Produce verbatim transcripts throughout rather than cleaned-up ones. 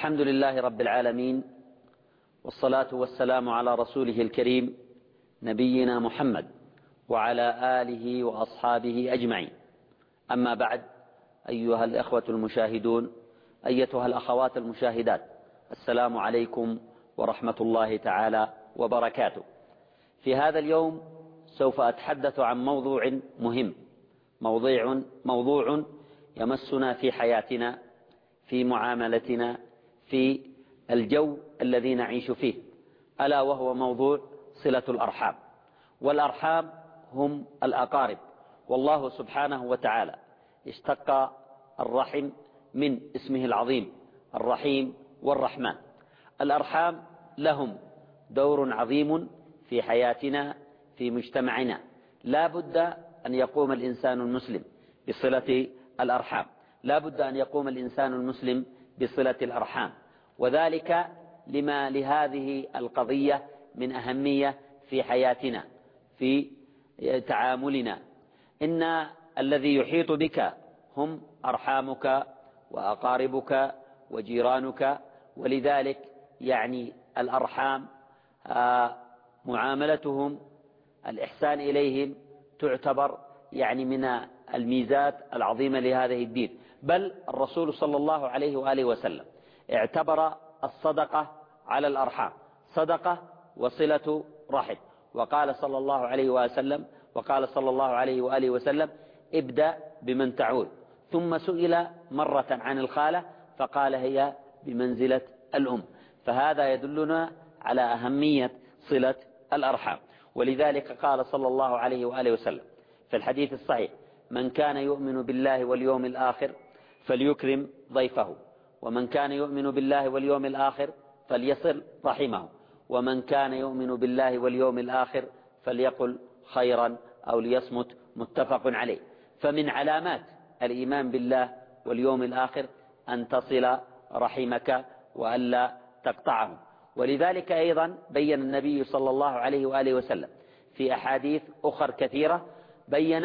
الحمد لله رب العالمين، والصلاة والسلام على رسوله الكريم نبينا محمد وعلى آله وأصحابه أجمعين. أما بعد، أيها الإخوة المشاهدون، أيتها الأخوات المشاهدات، السلام عليكم ورحمة الله تعالى وبركاته. في هذا اليوم سوف أتحدث عن موضوع مهم، موضوع موضوع يمسنا في حياتنا، في معاملتنا، في الجو الذي نعيش فيه، ألا وهو موضوع صلة الأرحام. والأرحام هم الأقارب، والله سبحانه وتعالى اشتق الرحم من اسمه العظيم الرحيم والرحمن. الأرحام لهم دور عظيم في حياتنا، في مجتمعنا. لا بد أن يقوم الإنسان المسلم بصلة الأرحام، لا بد أن يقوم الإنسان المسلم بصلة الأرحام، وذلك لما لهذه القضية من أهمية في حياتنا، في تعاملنا. إن الذي يحيط بك هم أرحامك وأقاربك وجيرانك، ولذلك يعني الأرحام معاملتهم، الإحسان إليهم تعتبر يعني من الميزات العظيمة لهذه الدين. بل الرسول صلى الله عليه وآله وسلم اعتبر الصدقة على الأرحام صدقة وصلة رحم، وقال صلى الله عليه وسلم وقال صلى الله عليه وآله وسلم: ابدأ بمن تعول. ثم سئل مرة عن الخالة فقال: هي بمنزلة الأم. فهذا يدلنا على أهمية صلة الأرحام. ولذلك قال صلى الله عليه وآله وسلم في الحديث الصحيح: من كان يؤمن بالله واليوم الآخر فليكرم ضيفه، ومن كان يؤمن بالله واليوم الآخر فليصل رحمه، ومن كان يؤمن بالله واليوم الآخر فليقل خيرا أو ليصمت. متفق عليه. فمن علامات الإيمان بالله واليوم الآخر أن تصل رحمك وألا تقطعه. ولذلك أيضا بين النبي صلى الله عليه وآله وسلم في أحاديث أخر كثيرة، بين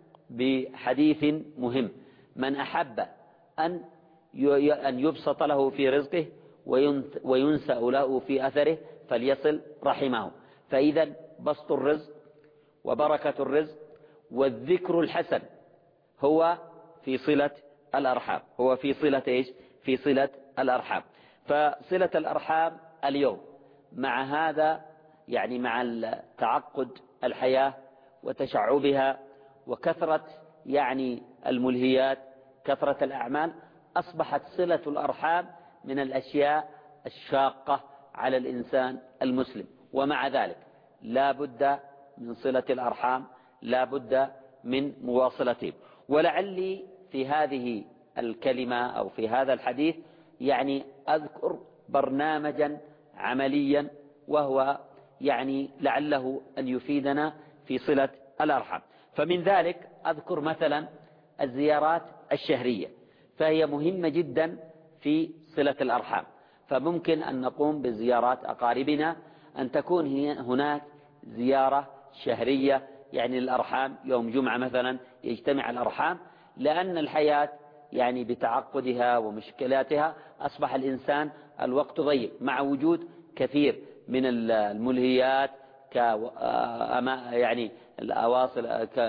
بحديث مهم: من أحب أن أن يبسط له في رزقه وينسأ له في أثره فليصل رحمه. فإذا بسط الرزق وبركة الرزق والذكر الحسن هو في صلة الأرحام، هو في صلة إيش؟ في صلة الأرحام. فصلة الأرحام اليوم مع هذا يعني مع تعقد الحياة وتشعبها وكثرة يعني الملهيات، كثرة الأعمال، أصبحت صلة الأرحام من الأشياء الشاقة على الإنسان المسلم. ومع ذلك لا بد من صلة الأرحام، لا بد من مواصلتهم. ولعلي في هذه الكلمة أو في هذا الحديث يعني أذكر برنامجا عمليا، وهو يعني لعله أن يفيدنا في صلة الأرحام. فمن ذلك أذكر مثلا الزيارات الشهرية، فهي مهمة جدا في صلة الأرحام. فممكن أن نقوم بزيارات أقاربنا، أن تكون هناك زيارة شهرية يعني للأرحام، يوم جمعة مثلا يجتمع الأرحام، لأن الحياة يعني بتعقدها ومشكلاتها أصبح الإنسان الوقت ضيق، مع وجود كثير من الملهيات ك يعني الأواصل،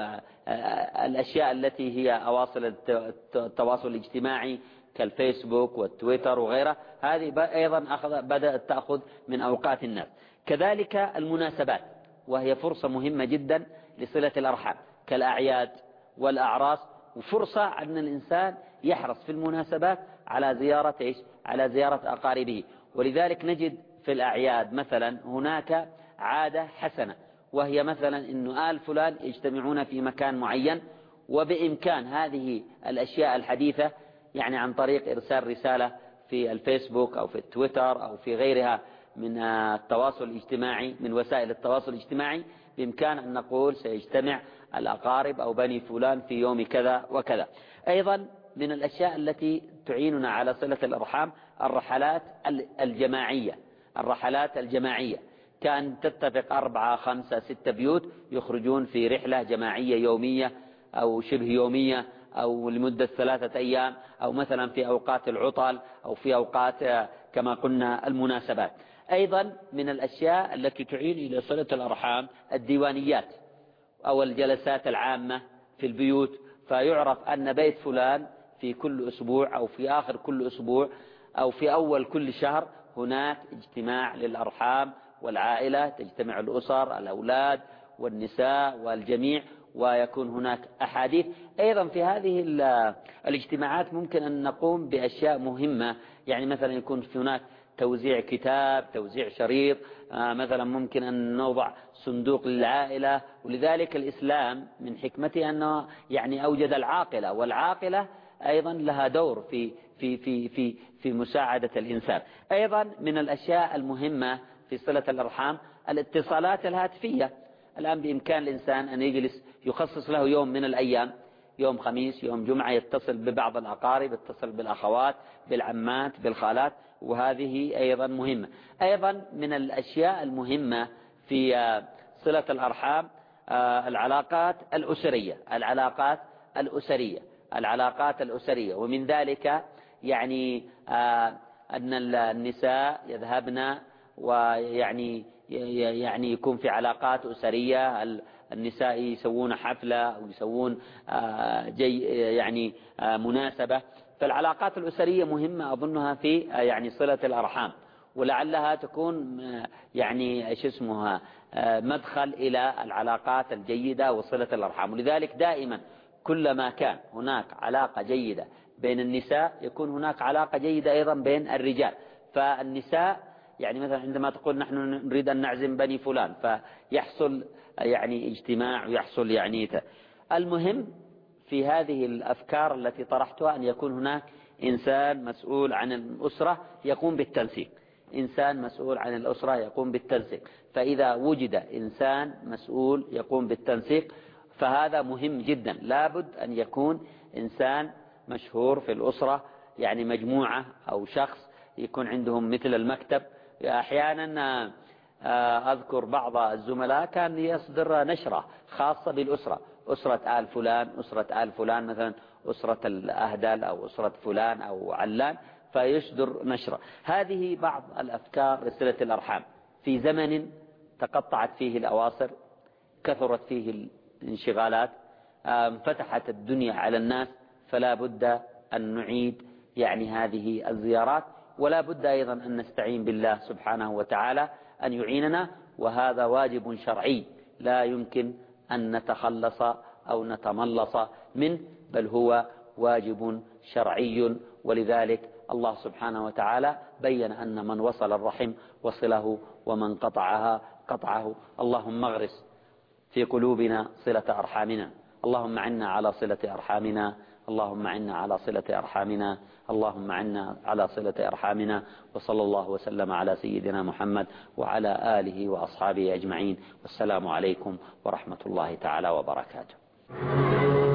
الأشياء التي هي أواصل التواصل الاجتماعي كالفيسبوك والتويتر وغيرها. هذه أيضا أخذ بدأت تأخذ من أوقات الناس. كذلك المناسبات، وهي فرصة مهمة جدا لصلة الأرحام كالأعياد والأعراس، وفرصة أن الإنسان يحرص في المناسبات على زيارة إيش؟ على زيارة أقاربه. ولذلك نجد في الأعياد مثلا هناك عادة حسنة، وهي مثلا إن آل فلان يجتمعون في مكان معين، وبإمكان هذه الأشياء الحديثة يعني عن طريق إرسال رسالة في الفيسبوك أو في التويتر أو في غيرها من التواصل الاجتماعي، من وسائل التواصل الاجتماعي، بإمكان أن نقول سيجتمع الأقارب أو بني فلان في يوم كذا وكذا. أيضا من الأشياء التي تعيننا على صلة الأرحام الرحلات الجماعية، الرحلات الجماعية كان تتفق أربعة خمسة ستة بيوت يخرجون في رحلة جماعية يومية أو شبه يومية أو لمدة ثلاثة أيام، أو مثلا في أوقات العطل، أو في أوقات كما قلنا المناسبات. أيضا من الأشياء التي تعين إلى صلة الأرحام الديوانيات أو الجلسات العامة في البيوت، فيعرف أن بيت فلان في كل أسبوع أو في آخر كل أسبوع أو في أول كل شهر هناك اجتماع للأرحام والعائلة، تجتمع الأسر، الأولاد والنساء والجميع، ويكون هناك أحاديث. أيضا في هذه الاجتماعات ممكن أن نقوم بأشياء مهمة، يعني مثلا يكون هناك توزيع كتاب، توزيع شريط، مثلا ممكن أن نوضع صندوق للعائلة. ولذلك الإسلام من حكمته أنه يعني أوجد العاقلة، والعاقلة أيضا لها دور في في في في في مساعدة الإنسان. أيضا من الأشياء المهمة في صلة الأرحام الاتصالات الهاتفية. الآن بإمكان الإنسان أن يجلس يخصص له يوم من الأيام، يوم خميس، يوم جمعة، يتصل ببعض الأقارب، يتصل بالأخوات، بالعمات، بالخالات، وهذه أيضا مهمة. أيضا من الأشياء المهمة في صلة الأرحام العلاقات الأسرية العلاقات الأسرية العلاقات الأسرية ومن ذلك يعني أن النساء يذهبن ويعني يعني يكون في علاقات أسرية، النساء يسوون حفلة أو يسوون جي يعني مناسبة. فالعلاقات الأسرية مهمة أظنها في يعني صلة الأرحام، ولعلها تكون يعني ايش اسمها مدخل إلى العلاقات الجيدة وصلة الأرحام. ولذلك دائما كلما كان هناك علاقة جيدة بين النساء يكون هناك علاقة جيدة أيضا بين الرجال. فالنساء يعني مثلا عندما تقول نحن نريد أن نعزم بني فلان فيحصل يعني اجتماع ويحصل يعني المهم في هذه الأفكار التي طرحتها أن يكون هناك إنسان مسؤول عن الأسرة يقوم بالتنسيق إنسان مسؤول عن الأسرة يقوم بالتنسيق. فإذا وجد إنسان مسؤول يقوم بالتنسيق فهذا مهم جدا. لابد أن يكون إنسان مشهور في الأسرة، يعني مجموعة أو شخص يكون عندهم مثل المكتب. أحيانا أذكر بعض الزملاء كان يصدر نشرة خاصة بالأسرة، أسرة آل فلان، أسرة آل فلان، مثلا أسرة الأهدل أو أسرة فلان أو علان، فيصدر نشرة. هذه بعض الأفكار لصلة الأرحام في زمن تقطعت فيه الأواصر، كثرت فيه الانشغالات، انفتحت الدنيا على الناس، فلا بد أن نعيد يعني هذه الزيارات، ولا بد أيضا أن نستعين بالله سبحانه وتعالى أن يعيننا، وهذا واجب شرعي لا يمكن أن نتخلص أو نتملص منه، بل هو واجب شرعي. ولذلك الله سبحانه وتعالى بين أن من وصل الرحم وصله ومن قطعها قطعه. اللهم اغرس في قلوبنا صلة أرحامنا، اللهم عنا على صلة أرحامنا، اللهم عنا على صلة أرحامنا، اللهم عنا على صلة أرحامنا. وصلى الله وسلم على سيدنا محمد وعلى آله وأصحابه أجمعين، والسلام عليكم ورحمة الله تعالى وبركاته.